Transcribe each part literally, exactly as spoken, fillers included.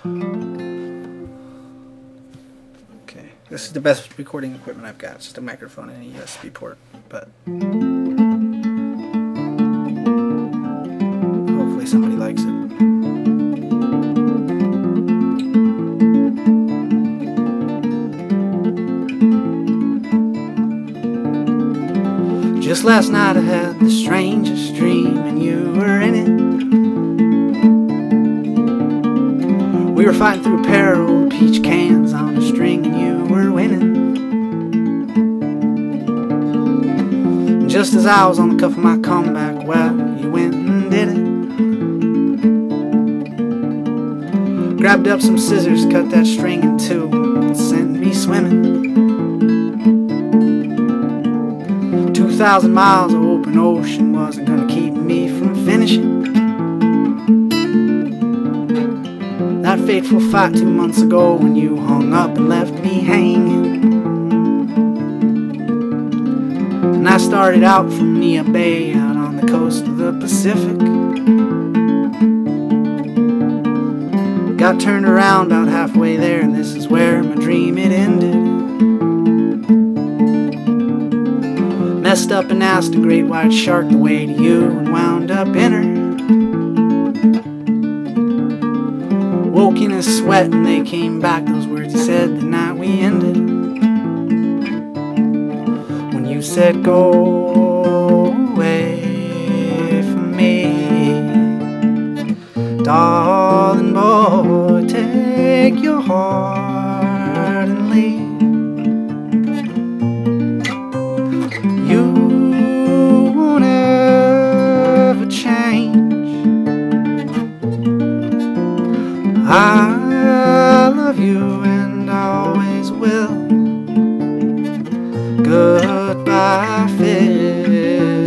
Okay, this is the best recording equipment I've got. It's just a microphone and a U S B port, but hopefully somebody likes it. Just last night I had the strangest dream, and you were in it. We were fighting through a pair of old peach cans on a string, and you were winning. And just as I was on the cuff of my comeback, well, you went and did it. Grabbed up some scissors, cut that string in two, and sent me swimming. Two thousand miles of open ocean wasn't gonna keep me from finishing that fateful fight two months ago when you hung up and left me hanging. And I started out from Nia Bay out on the coast of the Pacific. Got turned around about halfway there, and this is where my dream it ended. Messed up and asked a great white shark the way to you, and wound up in her. Woke in a sweat and they came back, those words you said the night we ended. When you said go away from me, darling boy, take your heart and leave. I love you and always will. Goodbye, Phil.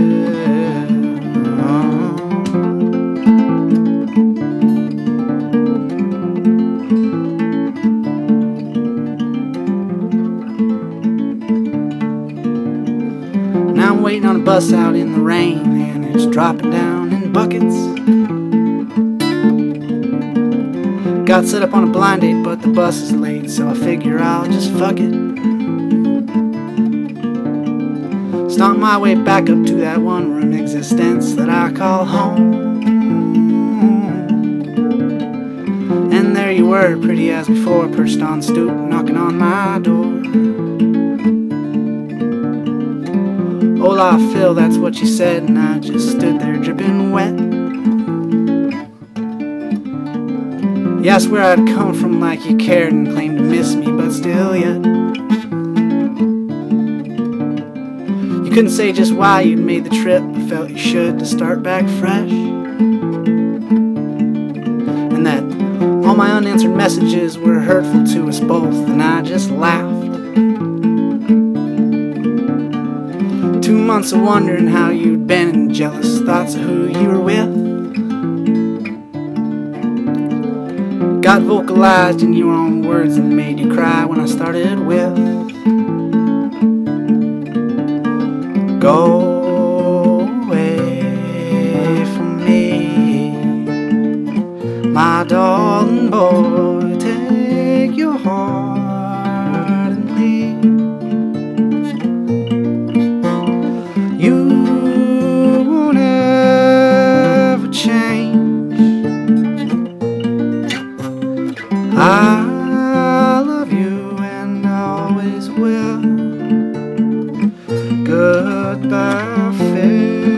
Now I'm waiting on a bus out in the rain, and it's dropping down in buckets. Got set up on a blind date, but the bus is late, so I figure I'll just fuck it. Stomp my way back up to that one-room existence that I call home. And there you were, pretty as before, perched on stoop, knocking on my door. Hola, Phil, that's what you said, and I just stood there dripping wet. You asked where I'd come from like you cared, and claimed to miss me, but still yet you couldn't say just why you'd made the trip, but felt you should to start back fresh. And that all my unanswered messages were hurtful to us both, and I just laughed. Two months of wondering how you'd been, and jealous thoughts of who you were with got vocalized in your own words and made you cry when I started with go away from me, my darling boy, take your heart and leave. You won't ever change. I love you and always will. Goodbye, Phil.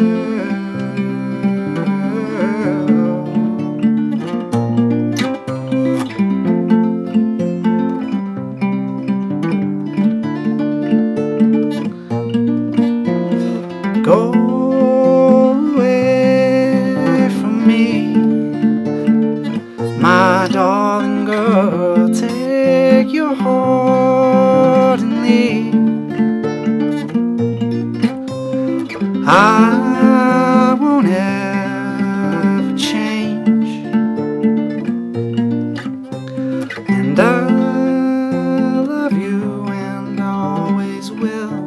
Go away from me, my darling girl, take your heart and leave. I won't ever change, and I love you and always will.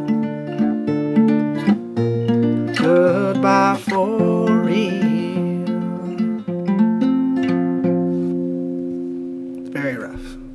Goodbye for real. Very rough.